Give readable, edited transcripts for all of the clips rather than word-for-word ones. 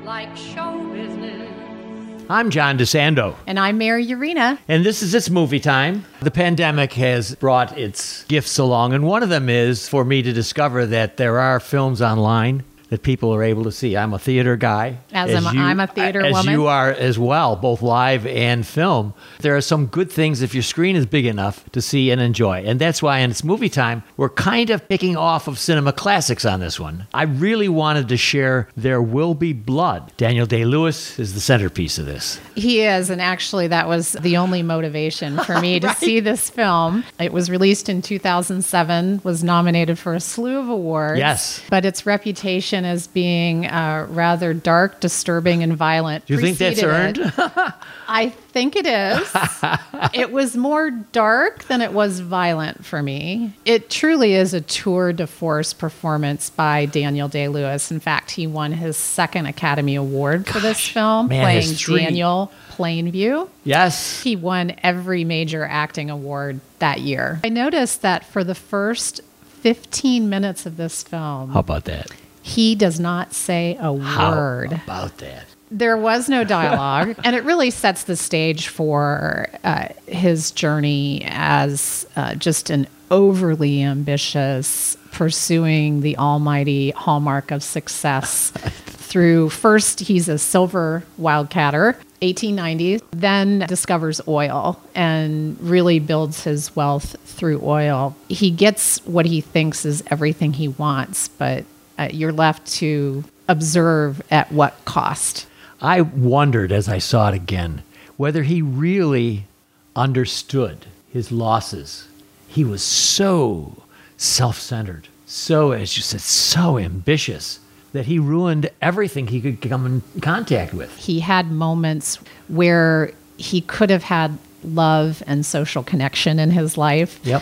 like show business. I'm John DeSando. And I'm Mary Urena. And this is It's Movie Time. The pandemic has brought its gifts along, and one of them is for me to discover that there are films online that people are able to see. I'm a theater guy. I'm a theater woman. As you are as well, both live and film. There are some good things if your screen is big enough to see and enjoy. And that's why in It's Movie Time, we're kind of picking off of cinema classics on this one. I really wanted to share There Will Be Blood. Daniel Day-Lewis is the centerpiece of this. He is, and actually that was the only motivation for me to see this film. It was released in 2007, was nominated for a slew of awards. Yes. But its reputation as being rather dark, disturbing, and violent. Do you think that's earned? I think it is. It was more dark than it was violent for me. It truly is a tour de force performance by Daniel Day-Lewis. In fact, he won his second Academy Award for this film, playing Daniel Plainview. Yes. He won every major acting award that year. I noticed that for the first 15 minutes of this film, how about that? He does not say a word. How about that? There was no dialogue, and it really sets the stage for his journey as just an overly ambitious, pursuing the almighty hallmark of success through, first, he's a silver wildcatter, 1890s, then discovers oil and really builds his wealth through oil. He gets what he thinks is everything he wants, but you're left to observe at what cost. I wondered as I saw it again whether he really understood his losses. He was so self-centered, so, as you said, so ambitious that he ruined everything he could come in contact with. He had moments where he could have had love and social connection in his life. Yep.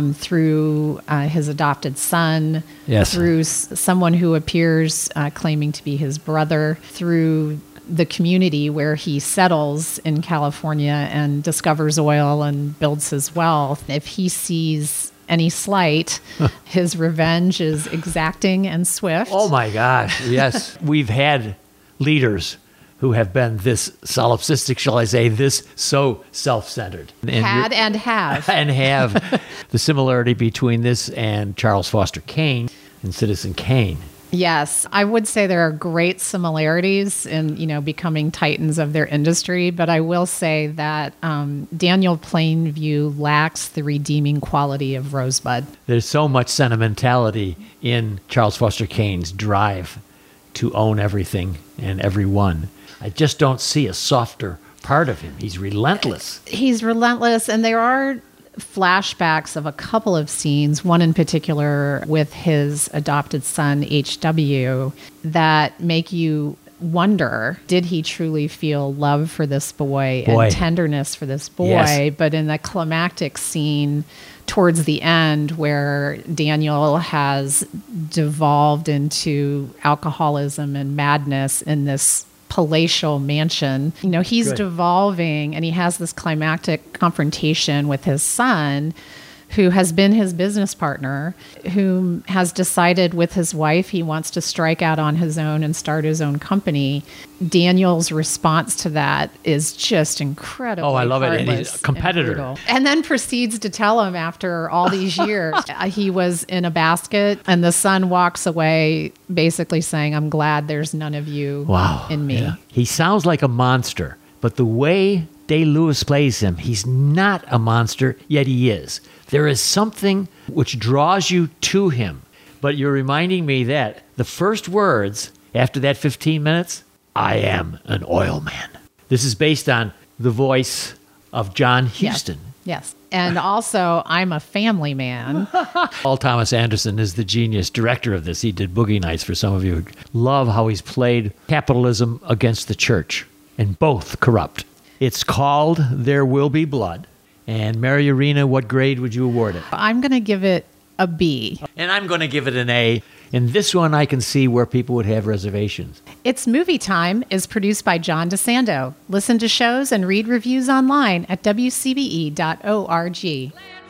Through his adopted son, yes. Through someone who appears claiming to be his brother, through the community where he settles in California and discovers oil and builds his wealth. If he sees any slight, his revenge is exacting and swift. Oh my gosh, yes. We've had leaders who have been this solipsistic, shall I say, this so self-centered. And have. And have the similarity between this and Charles Foster Kane and Citizen Kane. Yes, I would say there are great similarities in, becoming titans of their industry, but I will say that Daniel Plainview lacks the redeeming quality of Rosebud. There's so much sentimentality in Charles Foster Kane's drive to own everything and everyone. I just don't see a softer part of him. He's relentless. He's relentless, and there are flashbacks of a couple of scenes, one in particular with his adopted son, H.W., that make you wonder, did he truly feel love for this boy and tenderness for this boy? Yes. But in the climactic scene towards the end where Daniel has devolved into alcoholism and madness in this palatial mansion, he's devolving, and he has this climactic confrontation with his son, who has been his business partner, who has decided with his wife he wants to strike out on his own and start his own company. Daniel's response to that is just incredible. Oh, I love it. And he's a competitor. And then proceeds to tell him after all these years, he was in a basket, and the son walks away basically saying, I'm glad there's none of you in me. Yeah. He sounds like a monster, but the way Day-Lewis plays him, he's not a monster, yet he is. There is something which draws you to him. But you're reminding me that the first words after that 15 minutes, I am an oil man. This is based on the voice of John Huston. Yes. And also, I'm a family man. Paul Thomas Anderson is the genius director of this. He did Boogie Nights for some of you. Love how he's played capitalism against the church, and both corrupt. It's called There Will Be Blood. And Mary Urena, what grade would you award it? I'm going to give it a B. And I'm going to give it an A. And this one I can see where people would have reservations. It's Movie Time is produced by John DeSando. Listen to shows and read reviews online at wcbe.org.